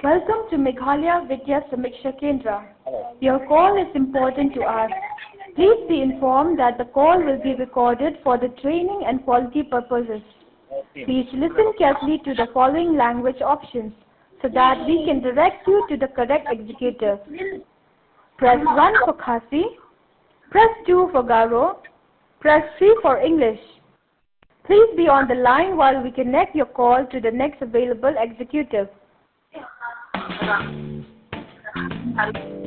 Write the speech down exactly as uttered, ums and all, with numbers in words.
Welcome to Meghalaya Vidya Samiksha Kendra. Your call is important to us. Please be informed that the call will be recorded for the training and quality purposes. Please listen carefully to the following language options so that we can direct you to the correct executive. Press one for Khasi, press two for Garo, press three for English. Please be on the line while we connect your call to the next available executive.